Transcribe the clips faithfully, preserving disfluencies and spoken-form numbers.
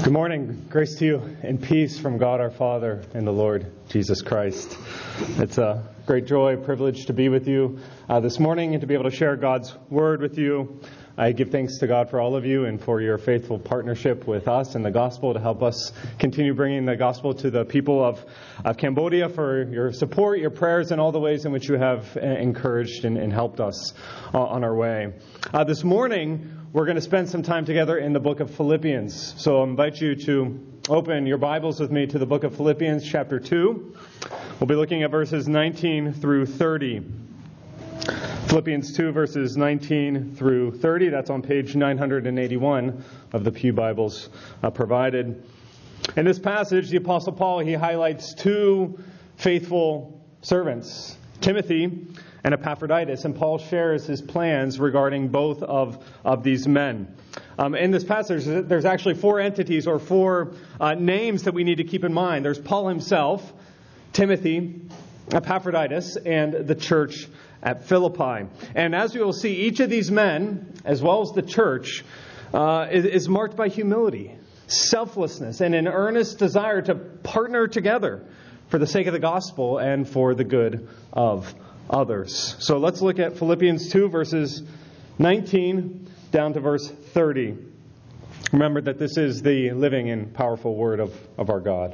Good morning. Grace to you and peace from God our Father and the Lord Jesus Christ. It's a great joy, privilege to be with you uh, this morning and to be able to share God's Word with you. I give thanks to God for all of you and for your faithful partnership with us in the gospel to help us continue bringing the gospel to the people of, of Cambodia, for your support, your prayers, and all the ways in which you have encouraged and, and helped us uh, on our way. Uh, this morning, we're going to spend some time together in the book of Philippians. So I invite you to open your Bibles with me to the book of Philippians, chapter two. We'll be looking at verses nineteen through thirty. Philippians two, verses nineteen through thirty. That's on page nine eighty-one of the Pew Bibles uh, provided. In this passage, the Apostle Paul, he highlights two faithful servants, Timothy and Epaphroditus, and Paul shares his plans regarding both of, of these men. Um, in this passage, there's actually four entities or four uh, names that we need to keep in mind. There's Paul himself, Timothy, Epaphroditus, and the church at Philippi. And as we will see, each of these men, as well as the church, uh, is, is marked by humility, selflessness, and an earnest desire to partner together for the sake of the gospel and for the good of others. So let's look at Philippians two, verses nineteen down to verse thirty. Remember that this is the living and powerful word of, of our God.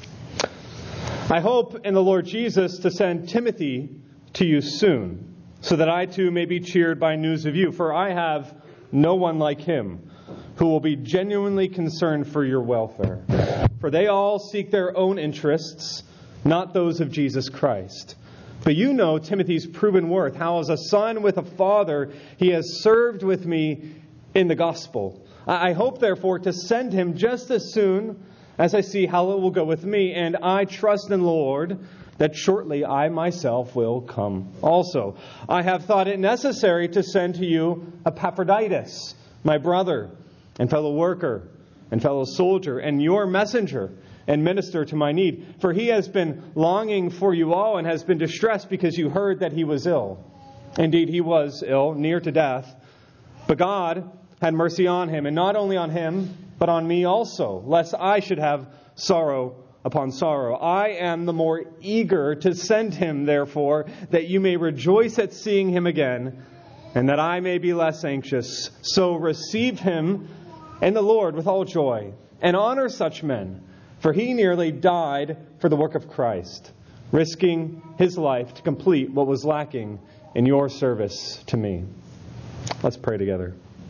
I hope in the Lord Jesus to send Timothy to you soon, so that I too may be cheered by news of you. For I have no one like him who will be genuinely concerned for your welfare. For they all seek their own interests, not those of Jesus Christ. But you know Timothy's proven worth, how as a son with a father he has served with me in the gospel. I hope, therefore, to send him just as soon as I see how it will go with me, and I trust in the Lord that shortly I myself will come also. I have thought it necessary to send to you Epaphroditus, my brother and fellow worker and fellow soldier, and your messenger and minister to my need. For he has been longing for you all and has been distressed because you heard that he was ill. Indeed, he was ill, near to death. But God had mercy on him, and not only on him, but on me also, lest I should have sorrow upon sorrow. I am the more eager to send him, therefore, that you may rejoice at seeing him again, and that I may be less anxious. So receive him in the Lord with all joy, and honor such men. For he nearly died for the work of Christ, risking his life to complete what was lacking in your service to me. Let's pray together.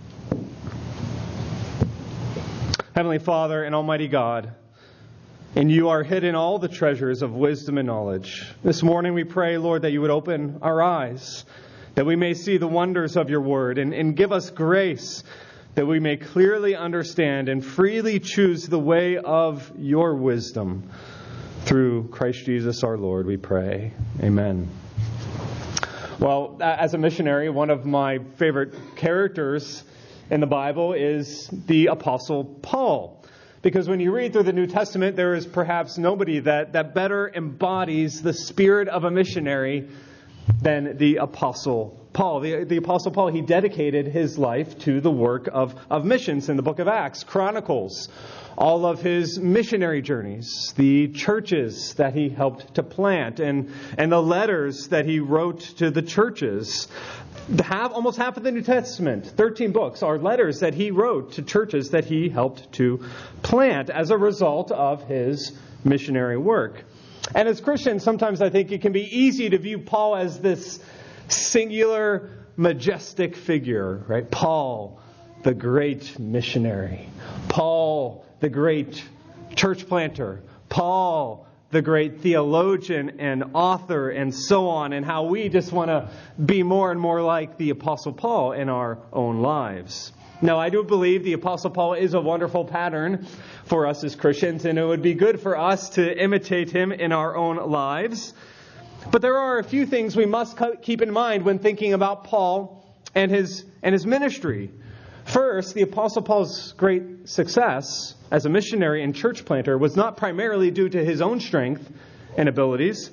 Heavenly Father and Almighty God, in you are hidden all the treasures of wisdom and knowledge. This morning we pray, Lord, that you would open our eyes, that we may see the wonders of your word, and, and give us grace that we may clearly understand and freely choose the way of your wisdom. Through Christ Jesus our Lord, we pray. Amen. Well, as a missionary, one of my favorite characters in the Bible is the Apostle Paul. Because when you read through the New Testament, there is perhaps nobody that, that better embodies the spirit of a missionary than the Apostle Paul. The, the Apostle Paul, he dedicated his life to the work of, of missions in the book of Acts, Chronicles, all of his missionary journeys, the churches that he helped to plant, and, and the letters that he wrote to the churches. Half, almost half of the New Testament, thirteen books, are letters that he wrote to churches that he helped to plant as a result of his missionary work. And as Christians, sometimes I think it can be easy to view Paul as this singular, majestic figure, right? Paul, the great missionary. Paul, the great church planter. Paul, the great theologian and author, and so on, and how we just want to be more and more like the Apostle Paul in our own lives. Now, I do believe the Apostle Paul is a wonderful pattern for us as Christians, and it would be good for us to imitate him in our own lives. But there are a few things we must keep in mind when thinking about Paul and his and his ministry. First, the Apostle Paul's great success as a missionary and church planter was not primarily due to his own strength and abilities,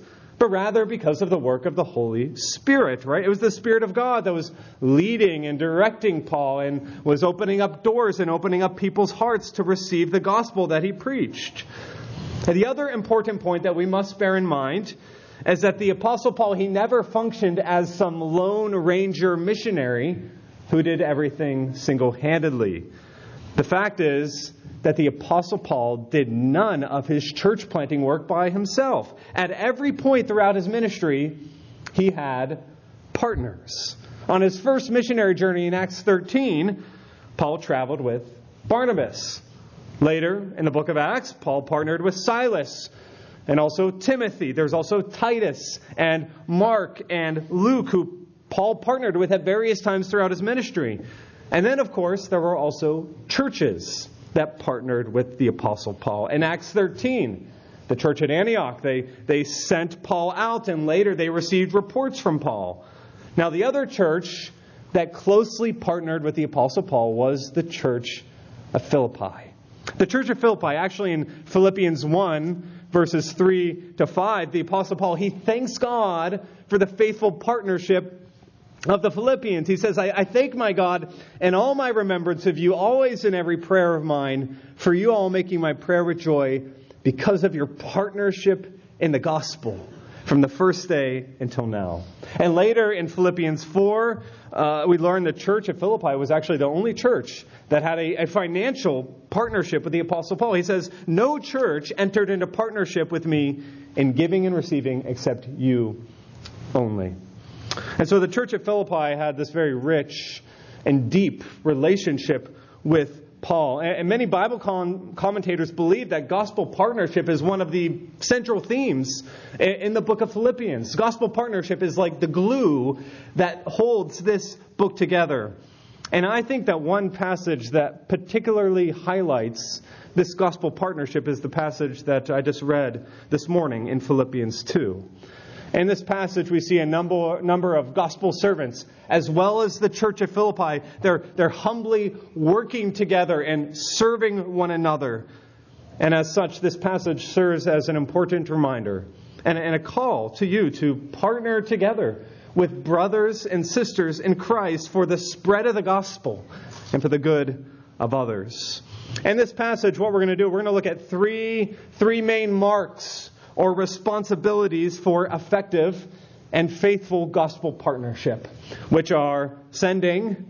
but rather because of the work of the Holy Spirit, right? It was the Spirit of God that was leading and directing Paul and was opening up doors and opening up people's hearts to receive the gospel that he preached. And the other important point that we must bear in mind is that the Apostle Paul, he never functioned as some lone ranger missionary who did everything single-handedly. The fact is that the Apostle Paul did none of his church planting work by himself. At every point throughout his ministry, he had partners. On his first missionary journey in Acts thirteen, Paul traveled with Barnabas. Later, in the book of Acts, Paul partnered with Silas and also Timothy. There's also Titus and Mark and Luke, who Paul partnered with at various times throughout his ministry. And then, of course, there were also churches that partnered with the Apostle Paul. In Acts thirteen, the church at Antioch, they, they sent Paul out, and later they received reports from Paul. Now, the other church that closely partnered with the Apostle Paul was the church of Philippi. The church of Philippi, actually in Philippians one, verses three to five, the Apostle Paul, he thanks God for the faithful partnership of the Philippians. He says, I, I thank my God in all my remembrance of you, always in every prayer of mine, for you all making my prayer with joy because of your partnership in the gospel from the first day until now. And later in Philippians four, uh, we learn the church of Philippi was actually the only church that had a, a financial partnership with the Apostle Paul. He says, no church entered into partnership with me in giving and receiving except you only. And so the church at Philippi had this very rich and deep relationship with Paul. And many Bible commentators believe that gospel partnership is one of the central themes in the book of Philippians. Gospel partnership is like the glue that holds this book together. And I think that one passage that particularly highlights this gospel partnership is the passage that I just read this morning in Philippians two. In this passage, we see a number, number of gospel servants, as well as the church of Philippi. They're, they're humbly working together and serving one another. And as such, this passage serves as an important reminder and, and a call to you to partner together with brothers and sisters in Christ for the spread of the gospel and for the good of others. In this passage, what we're going to do, we're going to look at three, three main marks or responsibilities for effective and faithful gospel partnership, which are sending,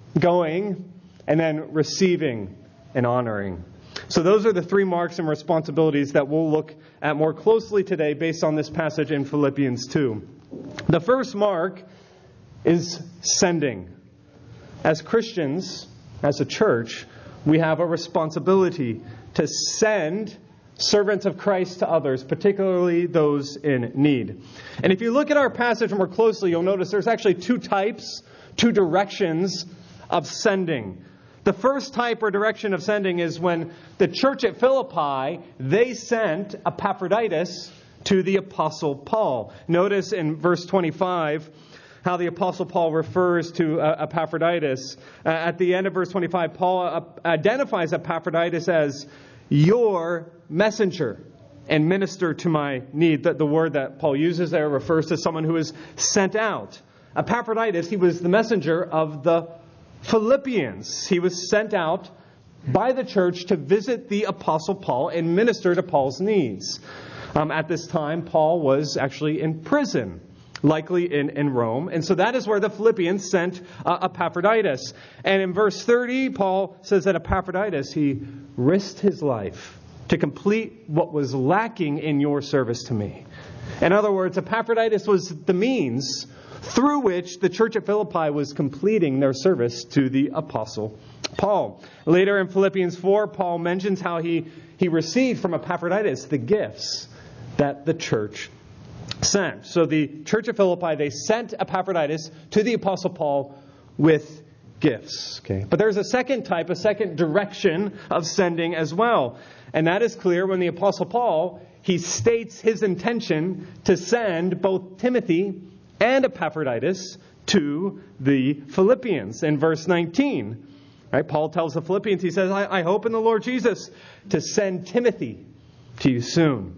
going, and then receiving and honoring. So those are the three marks and responsibilities that we'll look at more closely today based on this passage in Philippians two. The first mark is sending. As Christians, as a church, we have a responsibility to send servants of Christ to others, particularly those in need. And if you look at our passage more closely, you'll notice there's actually two types, two directions of sending. The first type or direction of sending is when the church at Philippi, they sent Epaphroditus to the Apostle Paul. Notice in verse twenty-five how the Apostle Paul refers to uh, Epaphroditus. Uh, at the end of verse twenty-five, Paul uh, identifies Epaphroditus as your messenger and minister to my need. The, the word that Paul uses there refers to someone who is sent out. Epaphroditus, he was the messenger of the Philippians. He was sent out by the church to visit the Apostle Paul and minister to Paul's needs. Um, at this time, Paul was actually in prison, likely in, in Rome. And so that is where the Philippians sent uh, Epaphroditus. And in verse thirty, Paul says that Epaphroditus, he risked his life to complete what was lacking in your service to me. In other words, Epaphroditus was the means through which the church at Philippi was completing their service to the Apostle Paul. Later in Philippians four, Paul mentions how he, he received from Epaphroditus the gifts that the church sent. So the church of Philippi, they sent Epaphroditus to the Apostle Paul with gifts. Okay, but there's a second type, a second direction of sending as well. And that is clear when the Apostle Paul, he states his intention to send both Timothy and Epaphroditus to the Philippians. In verse nineteen, right, Paul tells the Philippians, he says, I, I hope in the Lord Jesus to send Timothy to you soon.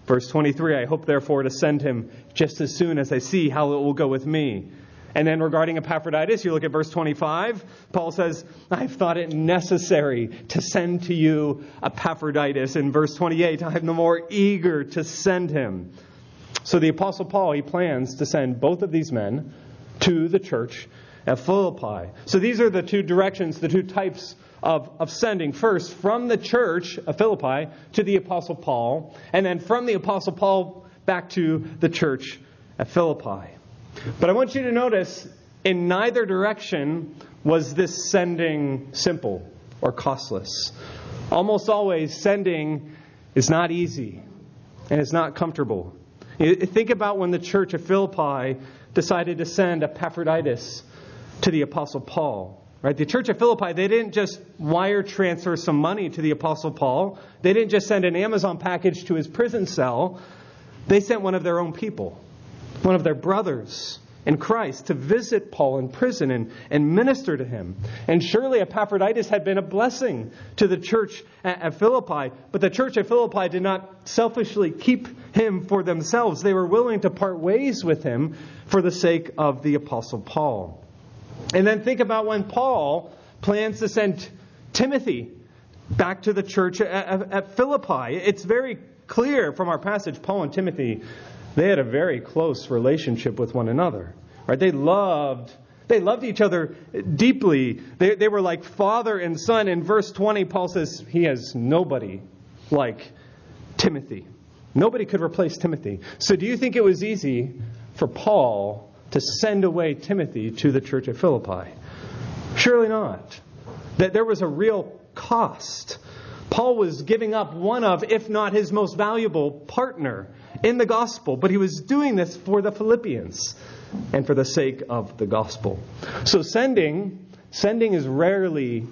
Verse twenty-three, I hope therefore to send him just as soon as I see how it will go with me. And then regarding Epaphroditus, you look at verse twenty-five. Paul says, I've thought it necessary to send to you Epaphroditus. In verse twenty-eight, I'm the more eager to send him. So the Apostle Paul, he plans to send both of these men to the church at Philippi. So these are the two directions, the two types of, of sending. First, from the church of Philippi to the Apostle Paul, and then from the Apostle Paul back to the church at Philippi. But I want you to notice, in neither direction was this sending simple or costless. Almost always, sending is not easy and it's not comfortable. Think about when the church of Philippi decided to send Epaphroditus to the Apostle Paul. Right? The church of Philippi, they didn't just wire transfer some money to the Apostle Paul. They didn't just send an Amazon package to his prison cell. They sent one of their own people, one of their brothers in Christ, to visit Paul in prison and, and minister to him. And surely Epaphroditus had been a blessing to the church at, at Philippi. But the church at Philippi did not selfishly keep him for themselves. They were willing to part ways with him for the sake of the Apostle Paul. And then think about when Paul plans to send Timothy back to the church at, at, at Philippi. It's very clear from our passage, Paul and Timothy, they had a very close relationship with one another. Right? They loved they loved each other deeply. They, they were like father and son. In verse twenty, Paul says he has nobody like Timothy. Nobody could replace Timothy. So do you think it was easy for Paul to send away Timothy to the church at Philippi? Surely not. That there was a real cost. Paul was giving up one of, if not his most valuable partner in the gospel, but he was doing this for the Philippians and for the sake of the gospel. So sending, sending is rarely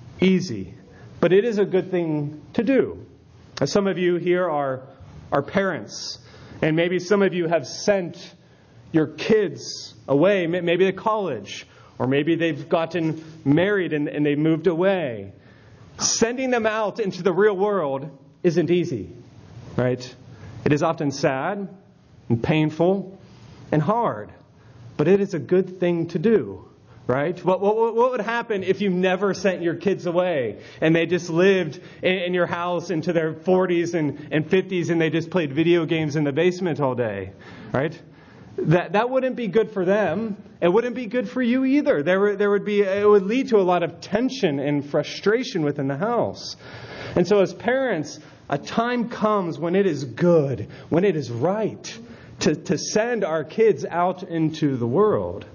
easy, but it is a good thing to do. As some of you here are, are parents, and maybe some of you have sent your kids away, maybe to college, or maybe they've gotten married and, and they moved away. Sending them out into the real world isn't easy, right? It is often sad and painful and hard, but it is a good thing to do, right? What, what, what would happen if you never sent your kids away and they just lived in, in your house into their forties and, and fifties and they just played video games in the basement all day, right? That that wouldn't be good for them. It wouldn't be good for you either. There were, there would be it would lead to a lot of tension and frustration within the house. And so as parents, a time comes when it is good, when it is right to, to send our kids out into the world.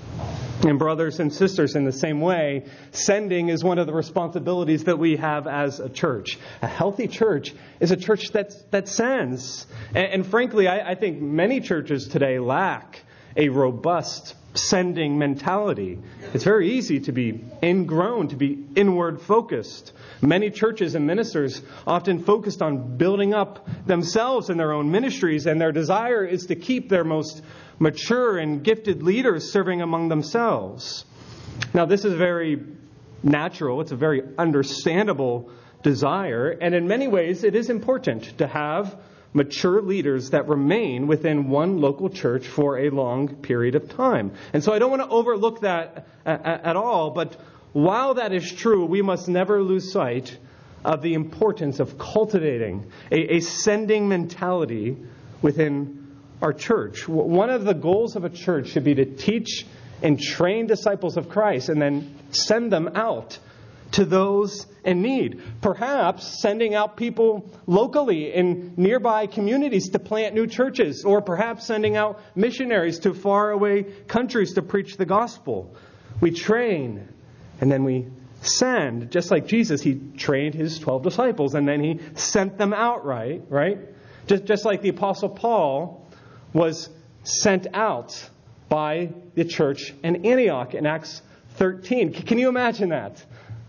And brothers and sisters, in the same way, sending is one of the responsibilities that we have as a church. A healthy church is a church that, that sends. And, and frankly, I, I think many churches today lack a robust sending mentality. It's very easy to be ingrown, to be inward focused. Many churches and ministers often focused on building up themselves and their own ministries, and their desire is to keep their most mature and gifted leaders serving among themselves. Now, this is very natural. It's a very understandable desire. And in many ways, it is important to have mature leaders that remain within one local church for a long period of time. And so I don't want to overlook that at all. But while that is true, we must never lose sight of the importance of cultivating a, a sending mentality within our church. One of the goals of a church should be to teach and train disciples of Christ and then send them out to those in need. Perhaps sending out people locally in nearby communities to plant new churches, or perhaps sending out missionaries to faraway countries to preach the gospel. We train and then we send. Just like Jesus, he trained his twelve disciples and then he sent them out, right? Right? Just, just like the Apostle Paul was sent out by the church in Antioch in Acts thirteen. Can you imagine that?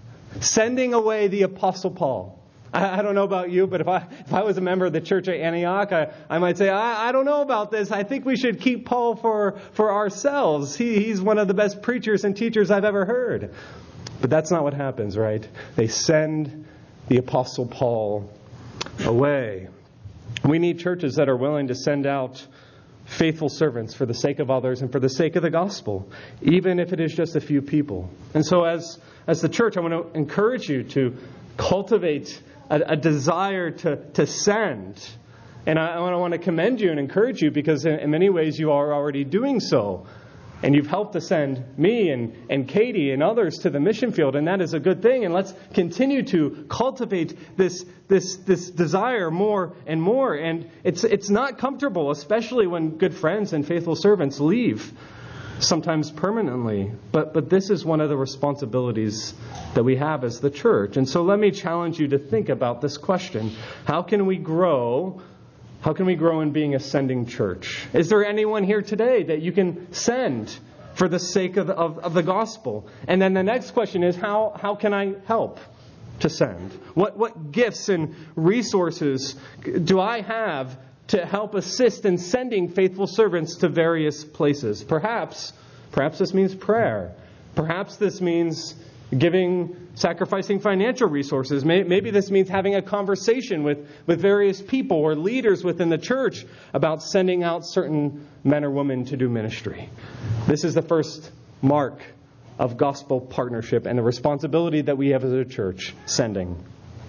Sending away the Apostle Paul. I, I don't know about you, but if I if I was a member of the church at Antioch, I, I might say, I, I don't know about this. I think we should keep Paul for, for ourselves. He, he's one of the best preachers and teachers I've ever heard. But that's not what happens, right? They send the Apostle Paul away. We need churches that are willing to send out faithful servants for the sake of others and for the sake of the gospel, even if it is just a few people. And so as, as the church, I want to encourage you to cultivate a, a desire to, to send. And I, I want to commend you and encourage you because in, in many ways you are already doing so. And you've helped to send me and, and Katie and others to the mission field, and that is a good thing. And let's continue to cultivate this this this desire more and more. And it's it's not comfortable, especially when good friends and faithful servants leave, sometimes permanently. But but this is one of the responsibilities that we have as the church. And so let me challenge you to think about this question: how can we grow? How can we grow in being a sending church? Is there anyone here today that you can send for the sake of, of, of the gospel? And then the next question is, how, how can I help to send? What, what gifts and resources do I have to help assist in sending faithful servants to various places? Perhaps, perhaps this means prayer. Perhaps this means giving, sacrificing financial resources. Maybe this means having a conversation with, with various people or leaders within the church about sending out certain men or women to do ministry. This is the first mark of gospel partnership and the responsibility that we have as a church, sending.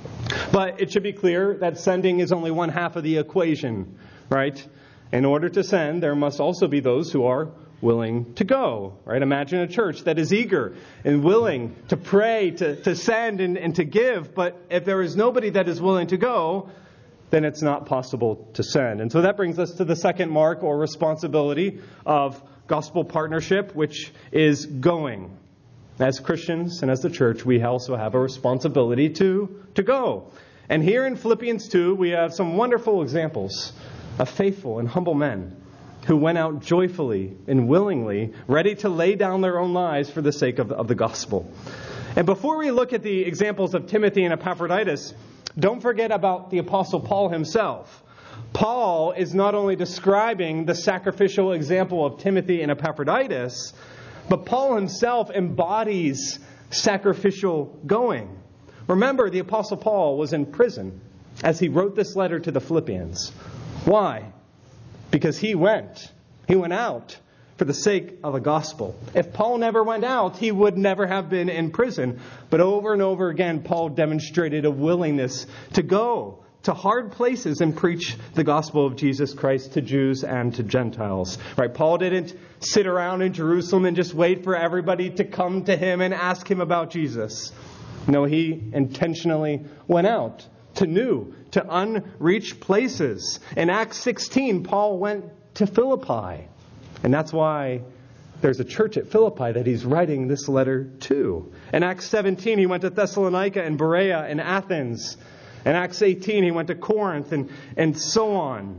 But it should be clear that sending is only one half of the equation, right? In order to send, there must also be those who are willing to go, right? Imagine a church that is eager and willing to pray, to, to send, and, and to give. But if there is nobody that is willing to go, then it's not possible to send. And so that brings us to the second mark or responsibility of gospel partnership, which is going. As Christians and as the church, we also have a responsibility to, to go. And here in Philippians two, we have some wonderful examples of faithful and humble men who went out joyfully and willingly, ready to lay down their own lives for the sake of, of the gospel. And before we look at the examples of Timothy and Epaphroditus, don't forget about the Apostle Paul himself. Paul is not only describing the sacrificial example of Timothy and Epaphroditus, but Paul himself embodies sacrificial going. Remember, the Apostle Paul was in prison as he wrote this letter to the Philippians. Why? Because he went. He went out for the sake of the gospel. If Paul never went out, he would never have been in prison. But over and over again, Paul demonstrated a willingness to go to hard places and preach the gospel of Jesus Christ to Jews and to Gentiles. Right? Paul didn't sit around in Jerusalem and just wait for everybody to come to him and ask him about Jesus. No, he intentionally went out to new, to unreached places. In Acts sixteen, Paul went to Philippi. And that's why there's a church at Philippi that he's writing this letter to. In Acts seventeen, he went to Thessalonica and Berea and Athens. In Acts eighteen, he went to Corinth and, and so on.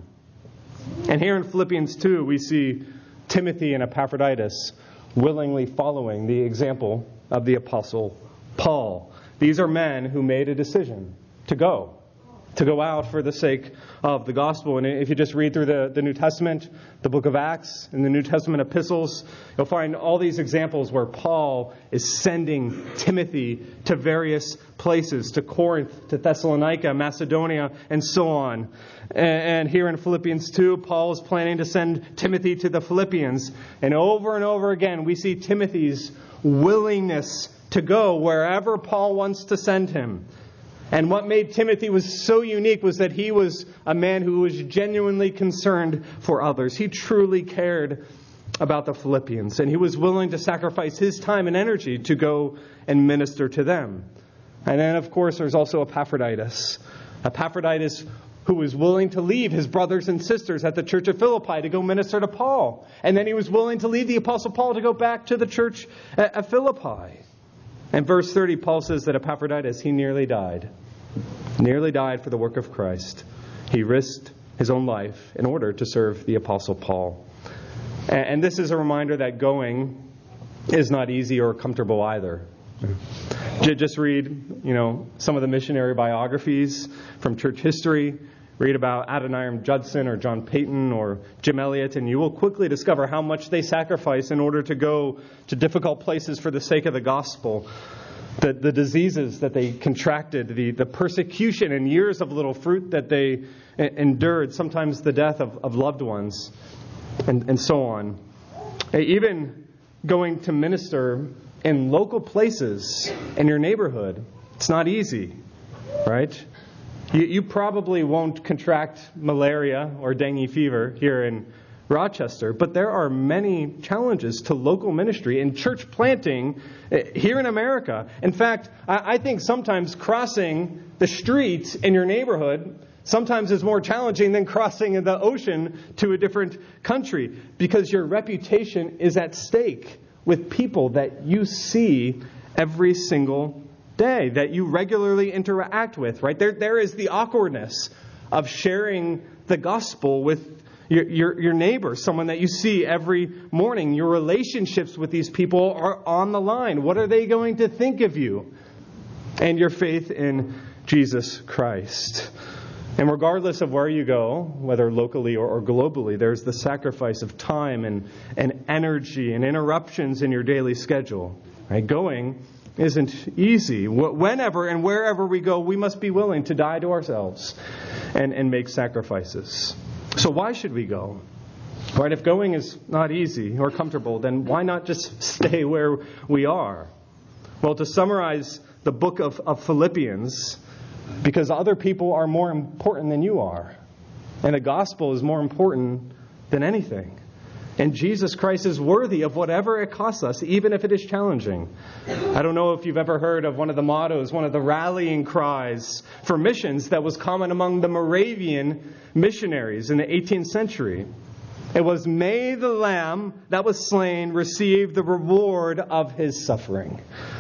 And here in Philippians two, we see Timothy and Epaphroditus willingly following the example of the Apostle Paul. These are men who made a decision to go, to go out for the sake of the gospel. And if you just read through the, the New Testament, the book of Acts, and the New Testament epistles, you'll find all these examples where Paul is sending Timothy to various places, to Corinth, to Thessalonica, Macedonia, and so on. And here in Philippians two, Paul is planning to send Timothy to the Philippians. And over and over again, we see Timothy's willingness to go wherever Paul wants to send him. And what made Timothy was so unique was that he was a man who was genuinely concerned for others. He truly cared about the Philippians, and he was willing to sacrifice his time and energy to go and minister to them. And then, of course, there's also Epaphroditus. Epaphroditus who was willing to leave his brothers and sisters at the church of Philippi to go minister to Paul. And then he was willing to leave the Apostle Paul to go back to the church at Philippi. And verse thirty, Paul says that Epaphroditus, he nearly died. Nearly died for the work of Christ. He risked his own life in order to serve the Apostle Paul. And this is a reminder that going is not easy or comfortable either. Just read, you know, some of the missionary biographies from church history. Read about Adoniram Judson or John Payton or Jim Elliot, and you will quickly discover how much they sacrifice in order to go to difficult places for the sake of the gospel. the, the diseases that they contracted, the, the persecution and years of little fruit that they endured, sometimes the death of, of loved ones, and, and so on. Even going to minister in local places in your neighborhood, it's not easy, right? You, you probably won't contract malaria or dengue fever here in Rochester, but there are many challenges to local ministry and church planting here in America. In fact, I, I think sometimes crossing the streets in your neighborhood sometimes is more challenging than crossing the ocean to a different country, because your reputation is at stake with people that you see every single day, that you regularly interact with, right? There, there is the awkwardness of sharing the gospel with your, your, your neighbor, someone that you see every morning. Your relationships with these people are on the line. What are they going to think of you and your faith in Jesus Christ? And regardless of where you go, whether locally or, or globally, there's the sacrifice of time and, and energy and interruptions in your daily schedule. Right? Going isn't easy. Whenever and wherever we go, we must be willing to die to ourselves and, and make sacrifices. So why should we go? Right? If going is not easy or comfortable, then why not just stay where we are? Well, to summarize the book of, of Philippians, because other people are more important than you are. And the gospel is more important than anything. And Jesus Christ is worthy of whatever it costs us, even if it is challenging. I don't know if you've ever heard of one of the mottos, one of the rallying cries for missions that was common among the Moravian missionaries in the eighteenth century. It was, "May the Lamb that was slain receive the reward of his suffering."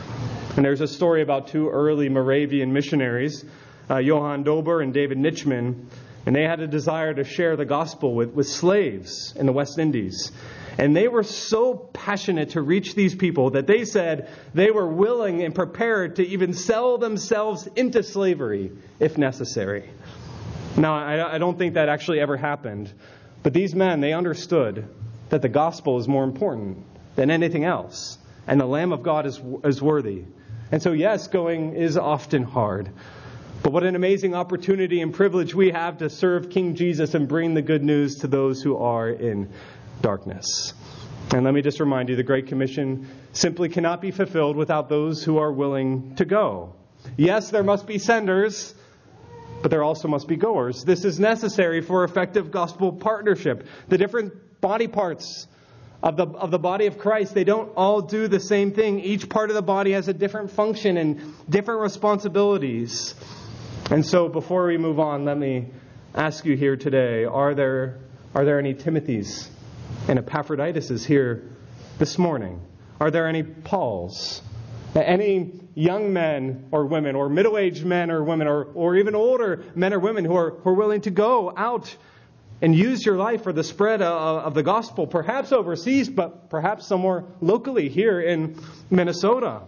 And there's a story about two early Moravian missionaries, uh, Johann Dober and David Nitschmann, and they had a desire to share the gospel with, with slaves in the West Indies. And they were so passionate to reach these people that they said they were willing and prepared to even sell themselves into slavery if necessary. Now, I, I don't think that actually ever happened. But these men, they understood that the gospel is more important than anything else. And the Lamb of God is is worthy. And so, yes, going is often hard. But what an amazing opportunity and privilege we have to serve King Jesus and bring the good news to those who are in darkness. And let me just remind you, the Great Commission simply cannot be fulfilled without those who are willing to go. Yes, there must be senders, but there also must be goers. This is necessary for effective gospel partnership. The different body parts Of the of the body of Christ, they don't all do the same thing. Each part of the body has a different function and different responsibilities. And so before we move on, let me ask you here today, are there are there any Timothys and Epaphroditus here this morning? Are there any Pauls? Any young men or women, or middle-aged men or women, or, or even older men or women who are, who are willing to go out and use your life for the spread of the gospel, perhaps overseas, but perhaps somewhere locally here in Minnesota?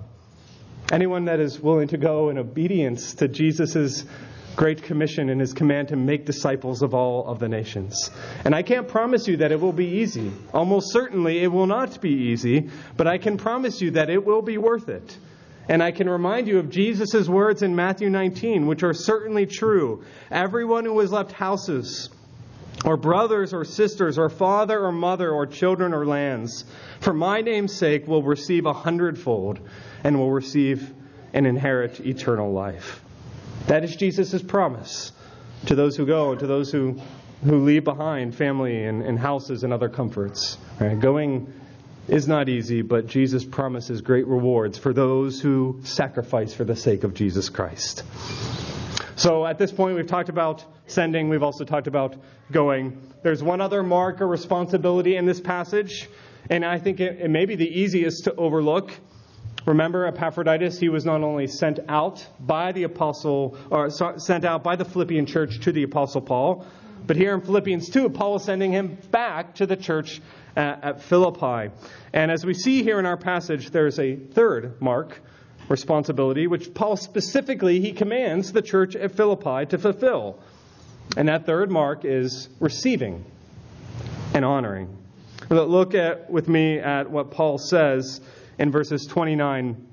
Anyone that is willing to go in obedience to Jesus' great commission and his command to make disciples of all of the nations. And I can't promise you that it will be easy. Almost certainly it will not be easy, but I can promise you that it will be worth it. And I can remind you of Jesus' words in Matthew nineteen, which are certainly true. Everyone who has left houses, or brothers or sisters, or father or mother, or children or lands, for my name's sake will receive a hundredfold and will receive and inherit eternal life. That is Jesus' promise to those who go, to those who, who leave behind family and, and houses and other comforts. Right? Going is not easy, but Jesus promises great rewards for those who sacrifice for the sake of Jesus Christ. So at this point, we've talked about sending. We've also talked about going. There's one other mark or responsibility in this passage, and I think it, it may be the easiest to overlook. Remember, Epaphroditus, he was not only sent out by the apostle, or sent out by the Philippian church to the apostle Paul, but here in Philippians two, Paul is sending him back to the church at, at Philippi. And as we see here in our passage, there's a third mark, responsibility, which Paul specifically, he commands the church at Philippi to fulfill. And that third mark is receiving and honoring. Look at with me at what Paul says in verses twenty-nine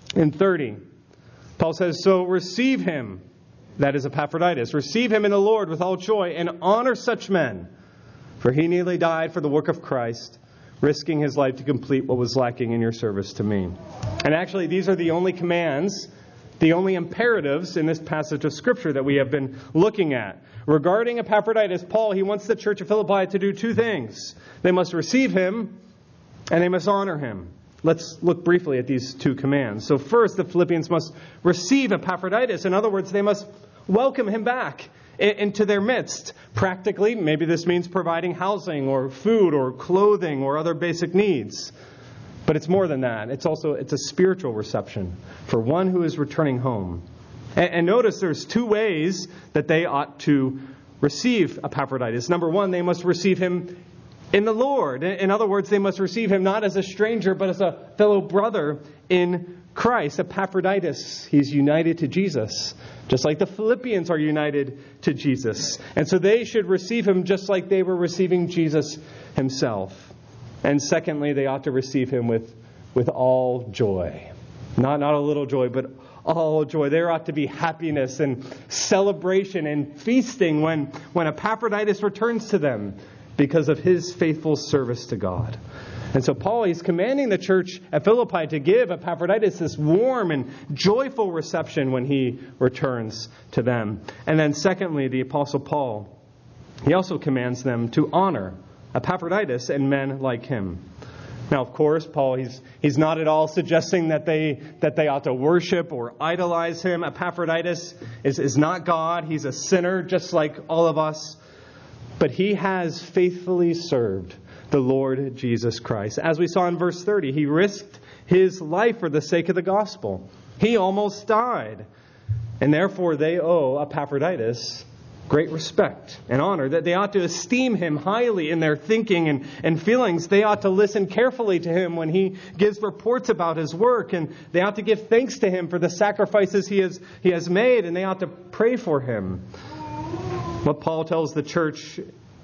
In thirty, Paul says, "So receive him," that is Epaphroditus, "receive him in the Lord with all joy and honor such men, for he nearly died for the work of Christ, risking his life to complete what was lacking in your service to me." And actually, these are the only commands, the only imperatives in this passage of Scripture that we have been looking at. Regarding Epaphroditus, Paul, he wants the church of Philippi to do two things. They must receive him and they must honor him. Let's look briefly at these two commands. So first, the Philippians must receive Epaphroditus. In other words, they must welcome him back into their midst. Practically, maybe this means providing housing or food or clothing or other basic needs. But it's more than that. It's also it's a spiritual reception for one who is returning home. And, and notice there's two ways that they ought to receive Epaphroditus. Number one, they must receive him in the Lord. In other words, they must receive him not as a stranger, but as a fellow brother in Christ. Epaphroditus, he's united to Jesus, just like the Philippians are united to Jesus. And so they should receive him just like they were receiving Jesus himself. And secondly, they ought to receive him with, with all joy. Not, not a little joy, but all joy. There ought to be happiness and celebration and feasting when, when Epaphroditus returns to them, because of his faithful service to God. And so Paul, he's commanding the church at Philippi to give Epaphroditus this warm and joyful reception when he returns to them. And then secondly, the Apostle Paul, he also commands them to honor Epaphroditus and men like him. Now, of course, Paul, he's he's not at all suggesting that they that they ought to worship or idolize him. Epaphroditus is, is not God. He's a sinner just like all of us. But he has faithfully served the Lord Jesus Christ. As we saw in verse thirty, he risked his life for the sake of the gospel. He almost died. And therefore they owe Epaphroditus great respect and honor, that they ought to esteem him highly in their thinking and, and feelings. They ought to listen carefully to him when he gives reports about his work, and they ought to give thanks to him for the sacrifices he has, he has made, and they ought to pray for him. What Paul tells the church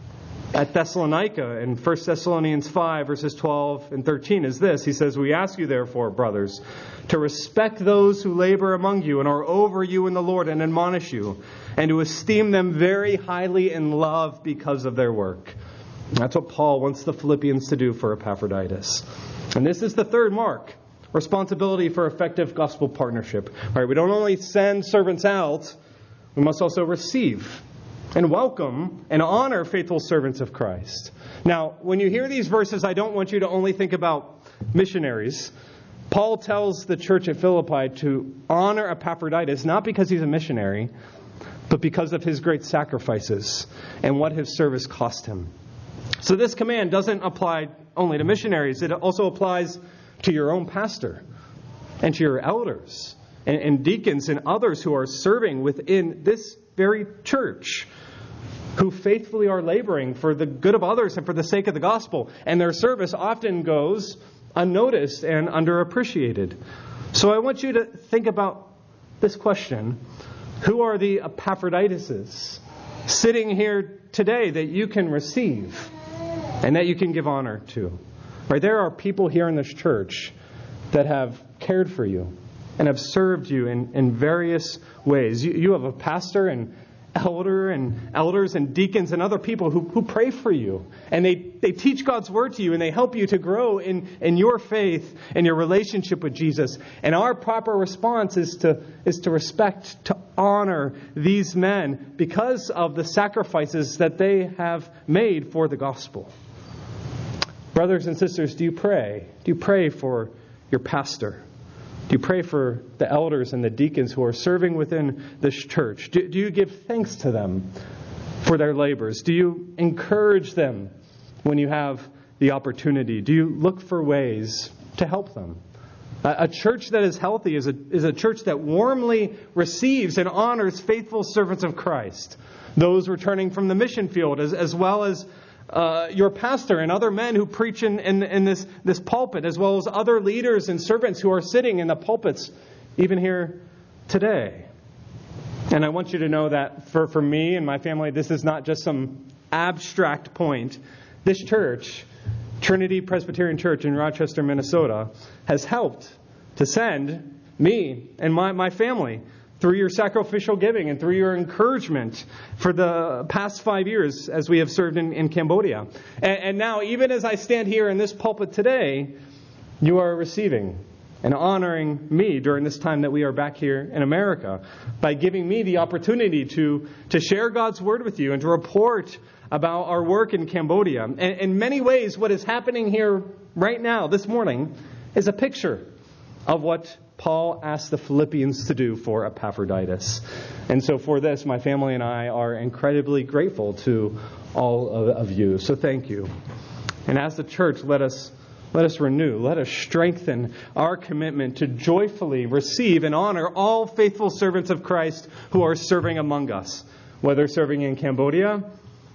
at Thessalonica in First Thessalonians five, verses twelve and thirteen is this. He says, "We ask you therefore, brothers, to respect those who labor among you and are over you in the Lord and admonish you, and to esteem them very highly in love because of their work." That's what Paul wants the Philippians to do for Epaphroditus. And this is the third mark, responsibility for effective gospel partnership. All right, we don't only send servants out, we must also receive and welcome and honor faithful servants of Christ. Now, when you hear these verses, I don't want you to only think about missionaries. Paul tells the church at Philippi to honor Epaphroditus, not because he's a missionary, but because of his great sacrifices and what his service cost him. So this command doesn't apply only to missionaries. It also applies to your own pastor and to your elders and, and deacons and others who are serving within this very church, who faithfully are laboring for the good of others and for the sake of the gospel. And their service often goes unnoticed and underappreciated. So I want you to think about this question. Who are the Epaphroditus sitting here today that you can receive and that you can give honor to? Right? There are people here in this church that have cared for you and have served you in, in various ways. You, you have a pastor and elder and elders and deacons and other people who, who pray for you. And they, they teach God's word to you, and they help you to grow in, in your faith and your relationship with Jesus. And our proper response is to, is to respect, to honor these men because of the sacrifices that they have made for the gospel. Brothers and sisters, do you pray? Do you pray for your pastor? Do you pray for the elders and the deacons who are serving within this church? Do, do you give thanks to them for their labors? Do you encourage them when you have the opportunity? Do you look for ways to help them? A, a church that is healthy is a, is a church that warmly receives and honors faithful servants of Christ, those returning from the mission field, as, as well as Uh, your pastor and other men who preach in, in, in this, this pulpit, as well as other leaders and servants who are sitting in the pulpits, even here today. And I want you to know that for, for me and my family, this is not just some abstract point. This church, Trinity Presbyterian Church in Rochester, Minnesota, has helped to send me and my, my family through your sacrificial giving and through your encouragement for the past five years as we have served in, in Cambodia. And, and now, even as I stand here in this pulpit today, you are receiving and honoring me during this time that we are back here in America by giving me the opportunity to, to share God's word with you and to report about our work in Cambodia. And in many ways, what is happening here right now, this morning, is a picture of what Paul asked the Philippians to do for Epaphroditus. And so for this, my family and I are incredibly grateful to all of, of you. So thank you. And as the church, let us let us renew, let us strengthen our commitment to joyfully receive and honor all faithful servants of Christ who are serving among us, whether serving in Cambodia,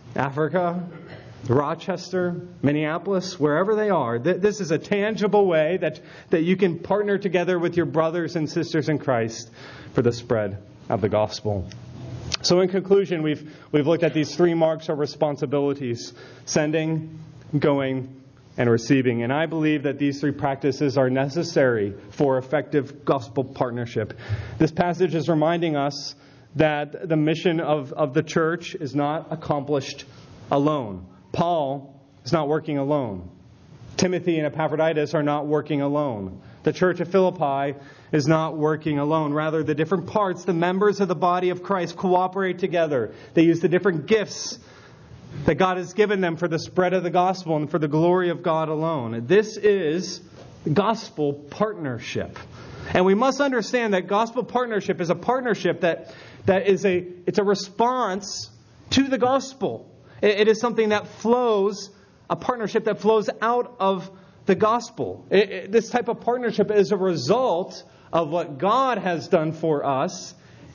Africa, Rochester, Minneapolis, wherever they are. This is a tangible way that, that you can partner together with your brothers and sisters in Christ for the spread of the gospel. So in conclusion, we've we've looked at these three marks of responsibilities: sending, going, and receiving. And I believe that these three practices are necessary for effective gospel partnership. This passage is reminding us that the mission of, of the church is not accomplished alone. Paul is not working alone. Timothy and Epaphroditus are not working alone. The church of Philippi is not working alone. Rather, the different parts, the members of the body of Christ, cooperate together. They use the different gifts that God has given them for the spread of the gospel and for the glory of God alone. This is gospel partnership. And we must understand that gospel partnership is a partnership that, that is a, it's a response to the gospel. It, it is something that flows, a partnership that flows out of the gospel. It, it, this type of partnership is a result of what God has done for us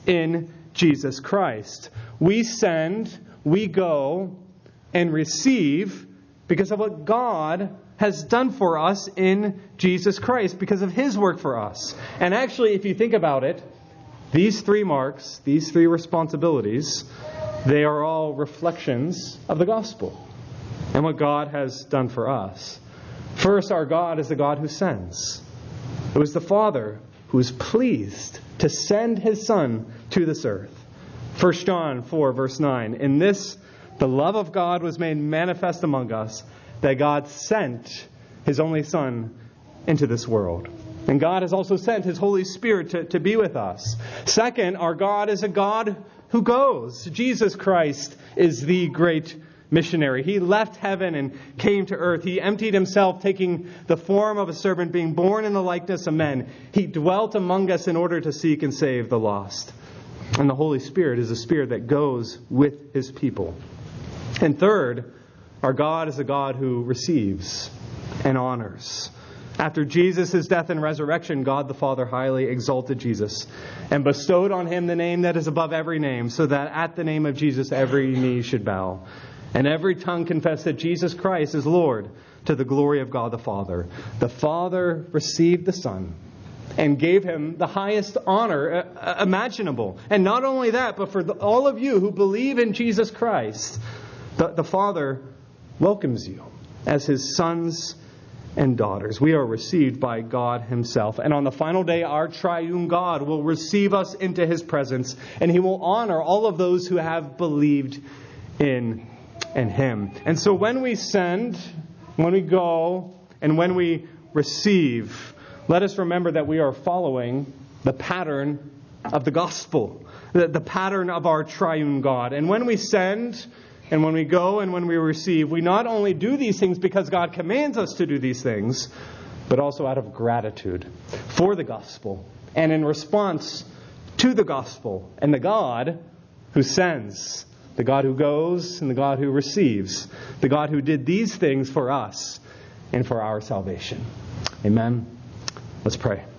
in Jesus Christ. We send, we go, and receive because of what God has done for us in Jesus Christ, because of His work for us. And actually, if you think about it, these three marks, these three responsibilities, they are all reflections of the gospel and what God has done for us. First, our God is the God who sends. It was the Father who was pleased to send His Son to this earth. First John four, verse nine. In this, the love of God was made manifest among us, that God sent His only Son into this world. And God has also sent His Holy Spirit to, to be with us. Second, our God is a God who goes. Jesus Christ is the great missionary. He left heaven and came to earth. He emptied Himself, taking the form of a servant, being born in the likeness of men. He dwelt among us in order to seek and save the lost. And the Holy Spirit is a Spirit that goes with His people. And third, our God is a God who receives and honors. After Jesus' death and resurrection, God the Father highly exalted Jesus and bestowed on Him the name that is above every name, so that at the name of Jesus every knee should bow and every tongue confess that Jesus Christ is Lord, to the glory of God the Father. The Father received the Son and gave Him the highest honor imaginable. And not only that, but for the, all of you who believe in Jesus Christ, the, the Father welcomes you as His sons and daughters. We are received by God Himself. And on the final day, our triune God will receive us into His presence, and He will honor all of those who have believed in, in Him. And so when we send, when we go, and when we receive, let us remember that we are following the pattern of the gospel, the, the pattern of our triune God. And when we send, and when we go, and when we receive, we not only do these things because God commands us to do these things, but also out of gratitude for the gospel and in response to the gospel and the God who sends, the God who goes and the God who receives, the God who did these things for us and for our salvation. Amen. Let's pray.